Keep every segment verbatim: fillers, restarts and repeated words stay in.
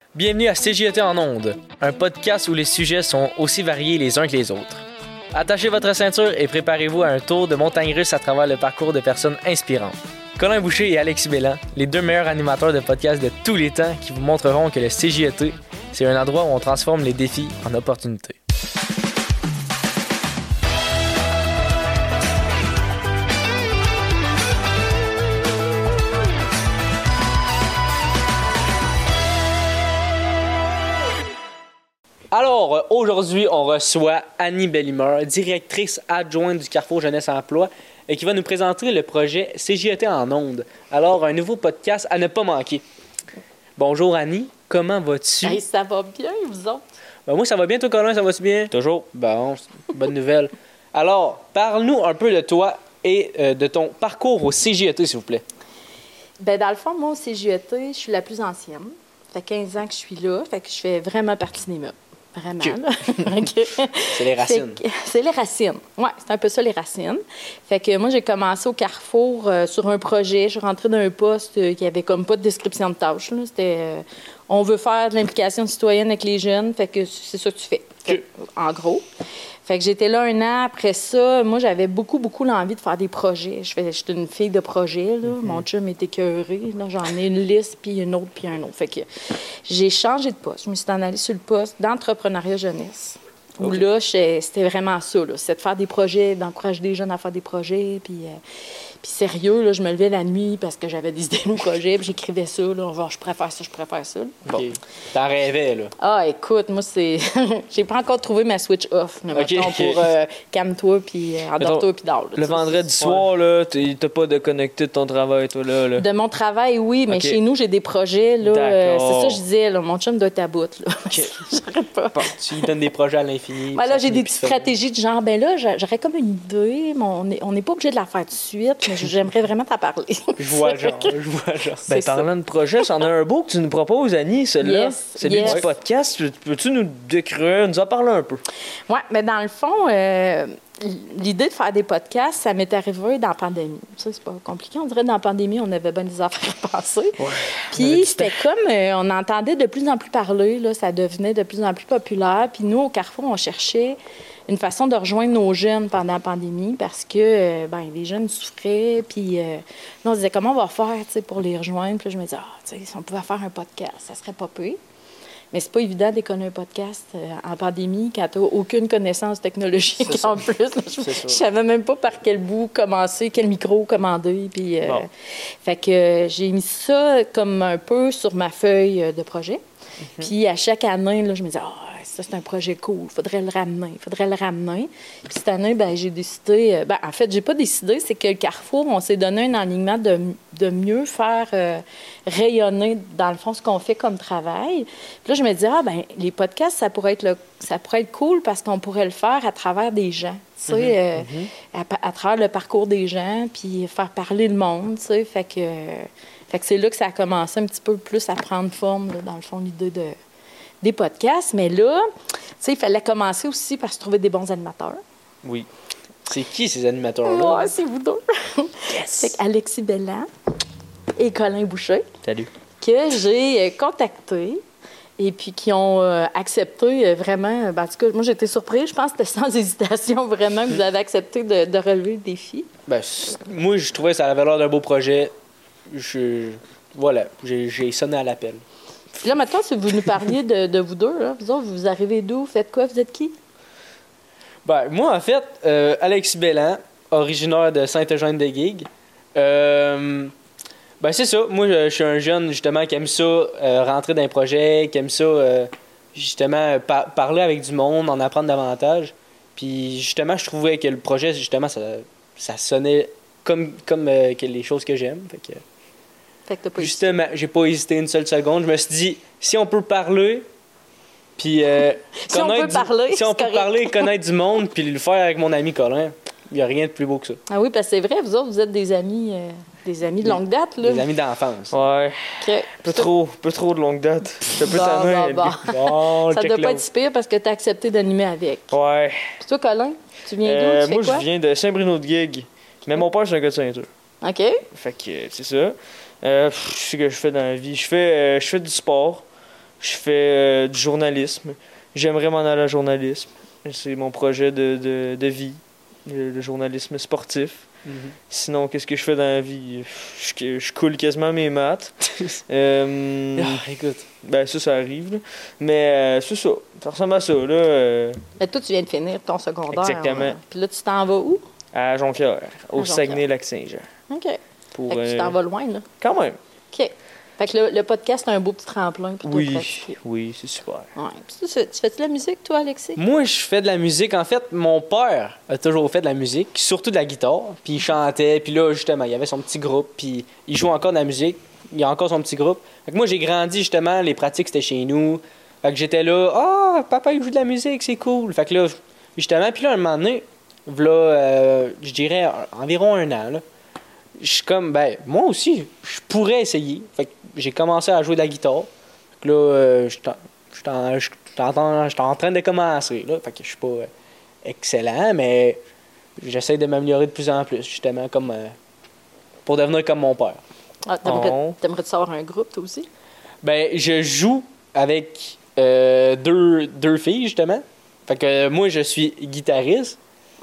Bienvenue à C J E T en ondes, un podcast où les sujets sont aussi variés les uns que les autres. Attachez votre ceinture et préparez-vous à un tour de montagne russe à travers le parcours de personnes inspirantes. Colin Boucher et Alexis Belland, les deux meilleurs animateurs de podcasts de tous les temps qui vous montreront que le C J E T, c'est un endroit où on transforme les défis en opportunités. Alors, aujourd'hui, on reçoit Annie Bellimer, directrice adjointe du Carrefour Jeunesse Emploi, et qui va nous présenter le projet C J E T en ondes. Alors, un nouveau podcast à ne pas manquer. Bonjour Annie, comment vas-tu? Hey, ça va bien, vous autres? Ben, moi, ça va bien, toi, Colin, ça va-tu bien? Toujours. Bon, bonne nouvelle. Alors, parle-nous un peu de toi et euh, de ton parcours au C J E T, s'il vous plaît. Ben, dans le fond, moi, au C J E T, je suis la plus ancienne. Ça fait quinze ans que je suis là, fait que je fais vraiment partie des meubles. Vraiment, okay. là. Okay. C'est les racines. Que, c'est les racines. Oui, c'est un peu ça, les racines. Fait que moi, j'ai commencé au Carrefour euh, sur un projet. Je suis rentrée dans un poste euh, qui avait comme pas de description de tâches. Là. C'était, euh, on veut faire de l'implication citoyenne avec les jeunes, fait que c'est ça que tu fais, okay. En gros. Fait que j'étais là un an. Après ça, moi, j'avais beaucoup, beaucoup l'envie de faire des projets. Je fais, j'étais une fille de projet, là. Mm-hmm. Mon chum était écœuré. Là, j'en ai une liste, puis une autre, puis un autre. Fait que j'ai changé de poste. Je me suis en allée sur le poste d'entrepreneuriat jeunesse. Où okay. Là, c'était vraiment ça, là. C'était de faire des projets, d'encourager les jeunes à faire des projets, puis... Euh, Puis sérieux, là, je me levais la nuit parce que j'avais des idées de projets, puis j'écrivais ça, là, genre, je préfère ça, je préfère ça. Bon. Okay. T'en rêvais, là? Ah, écoute, moi, c'est... J'ai pas encore trouvé ma switch off, mais okay, mettons, okay. pour euh, calme-toi, puis euh, endors-toi, puis dors. Le vendredi soir, là, t'as pas de connecté de ton travail, toi, là? là. De mon travail, oui, mais okay. Chez nous, j'ai des projets, là. Euh, c'est ça que je disais, là, mon chum doit être à bout, là. Okay. J'arrête pas. Bon, tu lui donnes des projets à l'infini. Ouais, là, j'ai des petites stratégies du genre, ben là, j'aurais comme une idée, mais on n'est on est pas obligé de la faire tout de suite, mais j'aimerais vraiment t'en parler. Je vois genre, je vois genre. Ben, parlant de projet, c'en a un beau que tu nous proposes, Annie, celui-là. Yes, celui yes. du podcast. Peux-tu nous décrire, nous en parler un peu? Oui, mais dans le fond, euh, l'idée de faire des podcasts, ça m'est arrivé dans la pandémie. Ça, c'est pas compliqué. On dirait que dans la pandémie, on avait bien des affaires à passer. Ouais, puis c'était comme, euh, on entendait de plus en plus parler, là, ça devenait de plus en plus populaire. Puis nous, au Carrefour, on cherchait une façon de rejoindre nos jeunes pendant la pandémie parce que euh, ben, les jeunes souffraient. Puis euh, on se disait, comment on va faire pour les rejoindre? Puis là, je me disais, ah, si on pouvait faire un podcast, ça serait pas pire. Mais c'est pas évident d'écouter un podcast euh, en pandémie quand tu n'as aucune connaissance technologique en plus. Là, je ne savais même pas par quel bout commencer, quel micro commander. Puis, euh, bon. Fait que euh, j'ai mis ça comme un peu sur ma feuille de projet. Mm-hmm. Puis à chaque année, là, je me disais, ah, oh, ça, c'est un projet cool, il faudrait le ramener, il faudrait le ramener. Puis cette année, ben, j'ai décidé... Ben, en fait, j'ai pas décidé, c'est que le Carrefour, on s'est donné un alignement de, de mieux faire euh, rayonner, dans le fond, ce qu'on fait comme travail. Puis là, je me dis, ah, ben les podcasts, ça pourrait être, le, ça pourrait être cool parce qu'on pourrait le faire à travers des gens, tu sais, mm-hmm. euh, mm-hmm. à, à travers le parcours des gens, puis faire parler le monde, tu sais. Fait que, fait que c'est là que ça a commencé un petit peu plus à prendre forme, là, dans le fond, l'idée de... des podcasts, mais là, tu sais, il fallait commencer aussi par se trouver des bons animateurs. Oui. C'est qui, ces animateurs-là? Moi, c'est vous deux. Yes. C'est Alexis Belland et Colin Boucher. Salut. Que j'ai contactés et puis qui ont euh, accepté vraiment... Ben, en tout cas, moi, j'ai été surprise. Je pense que c'était sans hésitation, vraiment, que vous avez accepté de, de relever le défi. Ben, moi, je trouvais que ça avait l'air d'un beau projet. Je... Voilà, j'ai, j'ai sonné à l'appel. Puis là, maintenant, si vous nous parliez de, de vous deux, là, vous autres, vous arrivez d'où? Vous faites quoi? Vous êtes qui? Ben, moi, en fait, euh, Alexis Belland, originaire de Sainte-Eugène-de-Guigue. Euh, ben, c'est ça. Moi, je, je suis un jeune, justement, qui aime ça, euh, rentrer dans un projet, qui aime ça, euh, justement, par- parler avec du monde, en apprendre davantage. Puis, justement, je trouvais que le projet, justement, ça, ça sonnait comme, comme euh, que les choses que j'aime. Fait que... Fait que t'as pas Justement, j'ai pas hésité une seule seconde. Je me suis dit, si on peut parler, puis euh, si on peut du, parler, si on peut parler, connaître du monde, puis le faire avec mon ami Colin, il n'y a rien de plus beau que ça. Ah oui, parce que c'est vrai, vous autres, vous êtes des amis, euh, des amis de longue date, là. Des amis d'enfance. Ouais. Okay. Peu trop, peu trop de longue date. Je suis un peu tanné. Bon, bon, bon. Ça doit pas être si pire parce que tu as accepté d'animer avec. Ouais. Puis toi, Colin, tu viens d'où? Euh, tu fais moi, quoi? je viens de Saint-Bruno-de-Guigue. Mais mon père, c'est un gars de ceinture. OK. Fait que c'est ça. Euh, je sais ce que je fais dans la vie. Je fais, euh, je fais du sport. Je fais euh, du journalisme. J'aimerais m'en aller à journalisme. C'est mon projet de, de, de vie, le, le journalisme sportif. Mm-hmm. Sinon, qu'est-ce que je fais dans la vie? Je, je coule quasiment mes maths. euh, Ah, écoute. ben ça, ça arrive. Là. Mais euh, c'est ça. Ça ressemble à ça. Là, euh, Mais toi, tu viens de finir ton secondaire. Exactement. hein. Puis là, tu t'en vas où? à Jonquière, au À Jonquière. Saguenay-Lac-Saint-Jean. OK. Pour, Fait que tu euh, t'en vas loin, là. Quand même. OK. Fait que le, le podcast, c'est un beau petit tremplin pour Oui, toi pratiquer. oui, c'est super. Ouais. Puis tu, tu fais-tu de la musique, toi, Alexis? Moi, je fais de la musique. En fait, mon père a toujours fait de la musique, surtout de la guitare. Puis il chantait. Puis là, justement, il avait son petit groupe. Puis il joue encore de la musique. Il a encore son petit groupe. Fait que moi, j'ai grandi, justement, les pratiques, c'était chez nous. Fait que j'étais là, ah, papa, il joue de la musique, c'est cool. Fait que là, justement, puis là, un moment donné, v'là, euh, je dirais, environ un an, là, je suis comme, ben, moi aussi, je pourrais essayer. Fait que j'ai commencé à jouer de la guitare. Fait que là, euh, je suis en- je suis en- je suis en- je suis en train de commencer, là. Fait que je suis pas euh, excellent, mais j'essaie de m'améliorer de plus en plus, justement, comme euh, pour devenir comme mon père. Ah, t'aimerais, Oh. t'aimerais-tu avoir un groupe, toi aussi? Ben, je joue avec euh, deux, deux filles, justement. Fait que euh, moi, je suis guitariste.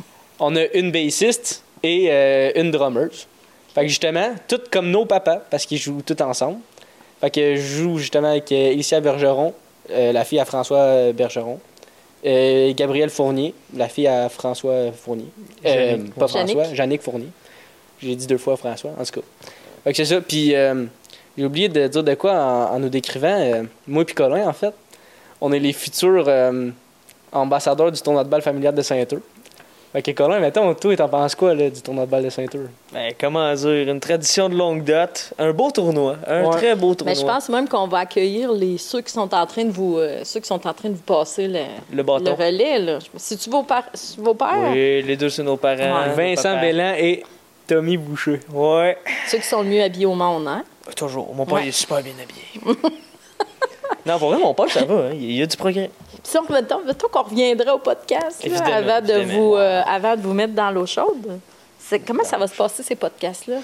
On a une bassiste et euh, une drummer. Fait que justement, tout comme nos papas, parce qu'ils jouent tous ensemble. Fait que je joue justement avec euh, Alicia Bergeron, euh, la fille à François Bergeron. Euh, Gabrielle Fournier, la fille à François Fournier. Euh, Jannick. pas Jannick. François, Jannick Fournier. J'ai dit deux fois François, en tout cas. Fait que c'est ça. Puis euh, j'ai oublié de dire de quoi en, en nous décrivant. Euh, moi et Colin, en fait, on est les futurs euh, ambassadeurs du tournoi de balle familial de Saint-Eustache. Fait que Colin, mettons, toi, t'en penses quoi là, du tournoi de balle de Saint-Eustache? Ben, comment dire, une tradition de longue date, un beau tournoi, un Ouais. très beau tournoi. Mais je pense même qu'on va accueillir les, ceux qui sont en train de vous, euh, ceux qui sont en train de vous passer le, Le bâton. le relais. Là. C'est-tu vos, par- c'est vos pères? Oui, les deux, c'est nos parents. Ouais. nos Vincent papas. Bellan et Tommy Boucher. Ouais. Ceux qui sont le mieux habillés au monde, hein? Toujours. Mon père, Ouais. il est super bien habillé. Non, pour vrai, mon père, ça va. Hein. Il y a du progrès. Puis si on, mettons, mettons qu'on reviendra au podcast là, Évidemment, avant, de évidemment. vous, euh, avant de vous mettre dans l'eau chaude. C'est, comment ça va se passer, ces podcasts-là?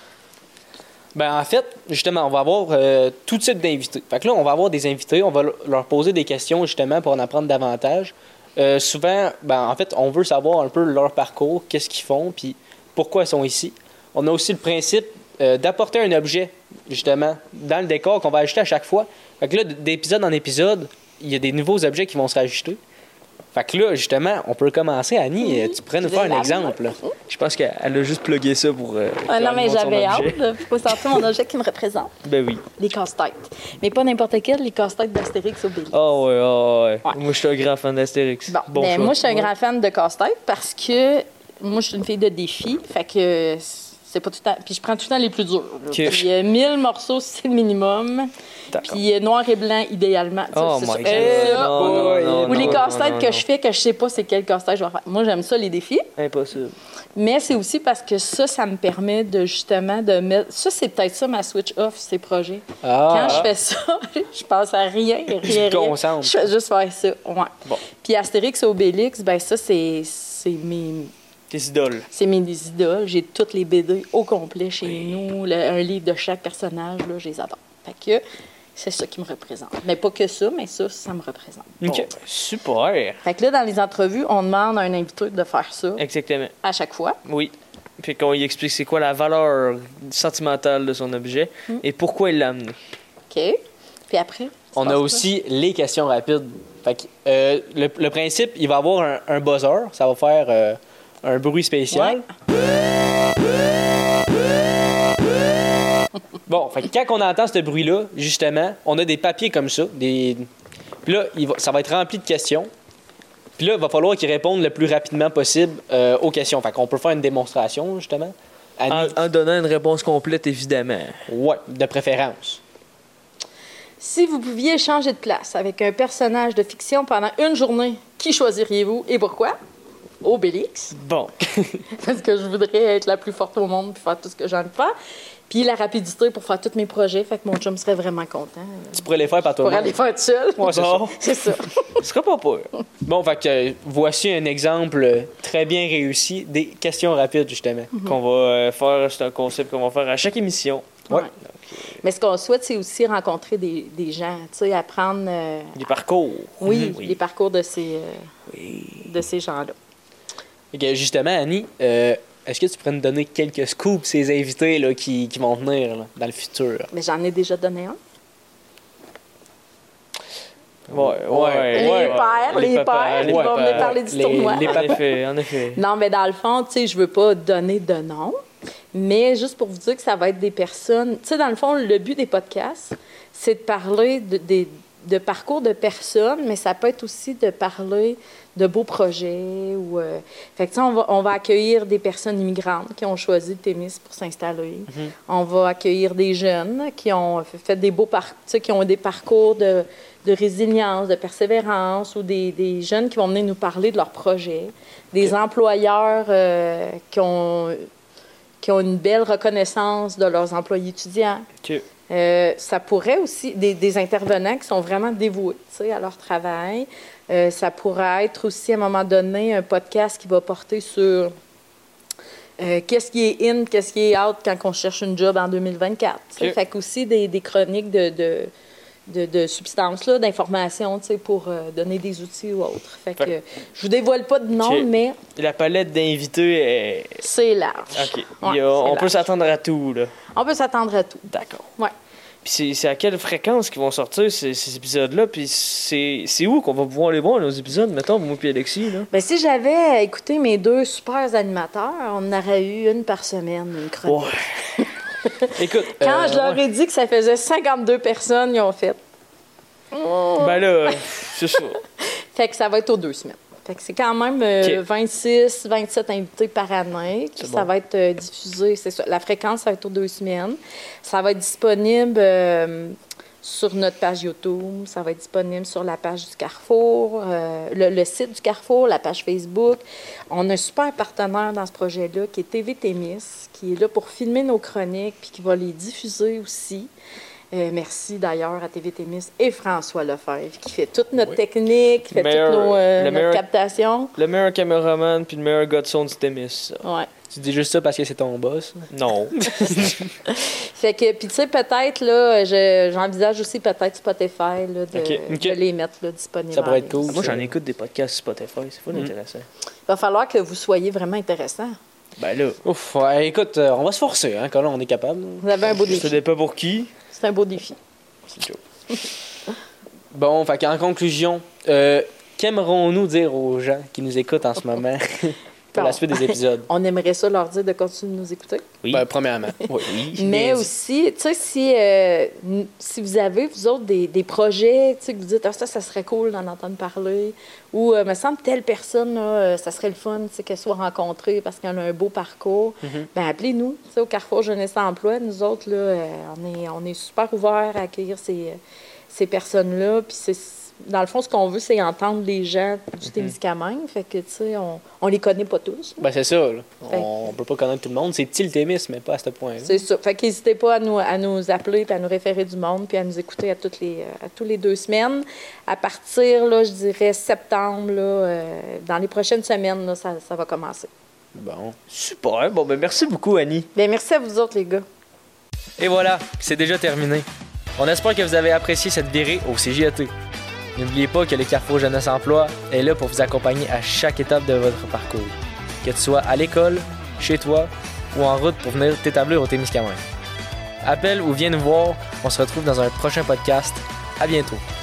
Ben, en fait, justement, on va avoir euh, tout type d'invités. Fait que là, on va avoir des invités, on va le- leur poser des questions, justement, pour en apprendre davantage. Euh, souvent, ben, en fait, on veut savoir un peu leur parcours, qu'est-ce qu'ils font, puis pourquoi ils sont ici. On a aussi le principe euh, d'apporter un objet, justement, dans le décor qu'on va ajouter à chaque fois. Fait que là, d'épisode en épisode, il y a des nouveaux objets qui vont se rajouter. Fait que là, justement, on peut commencer. Annie, euh, tu pourrais nous faire un exemple. là. Je pense qu'elle a juste plugué ça pour. Euh, Ah non, faire mais le nom de son j'avais objet. hâte de vous sortir mon objet qui me représente. Ben oui. Les casse-têtes. Mais pas n'importe quel, les casse-têtes d'Astérix Obélix. Ah ouais, ah ouais. Ouais. Moi, je suis un grand fan d'Astérix. Bon, Bon ben, choix. moi, je suis un Ouais. grand fan de casse-tête parce que moi, je suis une fille de défi. Fait que c'est pas tout le temps. Puis je prends tout le temps les plus durs. là. Ok. Puis euh, mille morceaux, c'est le minimum. D'accord. Puis euh, noir et blanc, idéalement. Tu sais, Oh c'est my ça. God. Euh, Non, ou- non, non, ou les non, casse-têtes non, que non. je fais, que je sais pas c'est quel casse-tête je vais faire. Moi, j'aime ça, les défis. Impossible. Mais c'est aussi parce que ça, ça me permet de justement de mettre. Ça, c'est peut-être ça ma switch off, ces projets. Ah, Quand je fais ça, je pense à rien, rien, Tu te rien. concentres. Je fais juste faire ça. Ouais. Bon. Puis Astérix et Obélix, ben ça, c'est c'est mes, Tes idoles. c'est mes idoles. J'ai toutes les B D au complet chez nous. Le- un livre de chaque personnage, là, je les adore. Fait que c'est ça qui me représente. Mais pas que ça, mais ça, ça me représente. Ok. OK. Super. Fait que là, dans les entrevues, on demande à un invité de faire ça Exactement. à chaque fois. Oui. Puis qu'on lui explique c'est quoi la valeur sentimentale de son objet Hmm. et pourquoi il l'a amené. OK. Puis après, On ça a passe aussi les questions rapides. Fait que, euh, le, le principe, il va avoir un, un buzzer. Ça va faire euh, un bruit spécial. Bon, fait que quand on entend ce bruit-là, justement, on a des papiers comme ça. Des... Puis là, il va- ça va être rempli de questions. Puis là, il va falloir qu'ils répondent le plus rapidement possible euh, aux questions. Fait qu'on peut faire une démonstration, justement. En, Annie, en donnant une réponse complète, évidemment. ouais, de préférence. Si vous pouviez changer de place avec un personnage de fiction pendant une journée, qui choisiriez-vous et pourquoi? Obélix, Bon. parce que je voudrais être la plus forte au monde puis faire tout ce que j'ai envie de faire. Puis la rapidité pour faire tous mes projets, fait que mon chum serait vraiment content. Tu pourrais les faire par Pour toi-même. aller faire tout seul. Ouais, c'est Bon. C'est ça. Ce sera pas peur. Bon, fait que euh, voici un exemple euh, très bien réussi des questions rapides, justement. Qu'on va euh, faire, c'est un concept qu'on va faire à chaque émission. Ouais. Ouais. Mais ce qu'on souhaite, c'est aussi rencontrer des, des gens, tu sais, apprendre... Euh, des parcours. Oui, oui, les parcours de ces, euh, oui. de ces gens-là. Okay, justement, Annie, euh, est-ce que tu pourrais nous donner quelques scoops ces invités là, qui, qui vont venir là, dans le futur? Mais j'en ai déjà donné un. Ouais, ouais, les ouais, pères, ouais. les, les pères, papas, ils les vont papas. venir parler du Les- tournoi. les En papas. effet, en effet. Non, mais dans le fond, tu sais, je veux pas donner de nom, mais juste pour vous dire que ça va être des personnes... Tu sais, dans le fond, le but des podcasts, c'est de parler de, de, de parcours de personnes, mais ça peut être aussi de parler de beaux projets. Ou, euh... Fait que, tu sais, on va, on va accueillir des personnes immigrantes qui ont choisi Témis pour s'installer. Mhm. On va accueillir des jeunes qui ont fait des beaux parcours, tu sais, qui ont des parcours de, de résilience, de persévérance, ou des, des jeunes qui vont venir nous parler de leurs projets. Des Ok. employeurs euh, qui ont qui ont une belle reconnaissance de leurs employés étudiants. Ok. Euh, ça pourrait aussi, des, des intervenants qui sont vraiment dévoués, tu sais, à leur travail. Euh, ça pourrait être aussi, à un moment donné, un podcast qui va porter sur euh, qu'est-ce qui est in, qu'est-ce qui est out quand on cherche une job en deux mille vingt-quatre. tu sais. Ok. Fait qu'aussi des, des chroniques de, de, de, de substances, là, d'informations, tu sais, pour euh, donner des outils ou autres. Fait que Fait- euh, je vous dévoile pas de nom, Ok. mais La palette d'invités est. c'est large. Ok. Ouais, Il y a- on c'est peut large. s'attendre à tout, là. On peut s'attendre à tout. D'accord. Ouais. Puis c'est, c'est à quelle fréquence qu'ils vont sortir ces, ces épisodes-là? Puis c'est, c'est où qu'on va pouvoir les voir, nos épisodes, mettons, moi et Alexis, là? Ben, si j'avais écouté mes deux super animateurs, on aurait eu une par semaine, une chronique. Ouais. Écoute, Quand euh, je leur ouais. ai dit que ça faisait cinquante-deux personnes, ils ont fait. Oh. Ben là, c'est ça. Fait que ça va être aux deux semaines. Fait que c'est quand même euh, Ok. vingt-six, vingt-sept invités par année. C'est Ça bon. va être euh, diffusé, c'est ça. La fréquence, ça va être aux deux semaines. Ça va être disponible euh, sur notre page YouTube. Ça va être disponible sur la page du Carrefour, euh, le, le site du Carrefour, la page Facebook. On a un super partenaire dans ce projet-là qui est T V Témis, qui est là pour filmer nos chroniques puis qui va les diffuser aussi. Euh, merci d'ailleurs à T V Témis et François Lefebvre qui fait toute notre Oui. technique, qui fait Meilleur- toute nos, euh, le notre meilleur- captation. Le meilleur caméraman puis le meilleur gars de son du Témis, ça. Ouais. Tu dis juste ça parce que c'est ton boss. Non. Fait que, puis tu sais, peut-être, là, je- j'envisage aussi peut-être Spotify, là, de, Ok. Ok. de les mettre là, disponibles. Ça pourrait être en ligne. cool. Moi, j'en écoute des podcasts sur Spotify. C'est fou Mhm. intéressant. Il va falloir que vous soyez vraiment intéressant. Ben là, Ouf, ouais, écoute, euh, on va se forcer, hein, quand là, on est capable. Vous avez un beau ça défi. dépend pour qui. C'est un beau défi. C'est chaud. Bon, fait qu'en conclusion, euh, qu'aimerons-nous dire aux gens qui nous écoutent en ce moment pour la Bon. suite des épisodes? On aimerait ça leur dire de continuer de nous écouter. Oui. Ben, premièrement, oui. Mais Bien dit. aussi, tu sais, si, euh, n- si vous avez, vous autres, des, des projets, tu sais, que vous dites, ah, ça, ça serait cool d'en entendre parler, ou, euh, me semble, telle personne, là, euh, ça serait le fun, tu sais, qu'elle soit rencontrée parce qu'elle a un beau parcours, Mhm. ben appelez-nous, tu sais, au Carrefour Jeunesse Emploi. Nous autres, là, euh, on est, on est super ouverts à accueillir ces, ces personnes-là, puis c'est... Dans le fond, ce qu'on veut, c'est entendre les gens du Témiscamingue. Fait que, tu sais, on, on les connaît pas tous. Ben, c'est ça, là. Fait- On peut pas connaître tout le monde. C'est petit le Témis, mais pas à ce point-là. C'est ça. Fait qu'hésitez pas à nous, à nous appeler, puis à nous référer du monde, puis à nous écouter à toutes les, euh, à tous les deux semaines. À partir, là, je dirais septembre, là, euh, dans les prochaines semaines, là, ça, ça va commencer. Bon. Super. Bon, ben merci beaucoup, Annie. Bien, merci à vous autres, les gars. Et voilà, c'est déjà terminé. On espère que vous avez apprécié cette virée au C J A T. N'oubliez pas que le Carrefour Jeunesse Emploi est là pour vous accompagner à chaque étape de votre parcours. Que tu sois à l'école, chez toi ou en route pour venir t'établir au Témiscamingue. Appelle ou viens nous voir, on se retrouve dans un prochain podcast. À bientôt.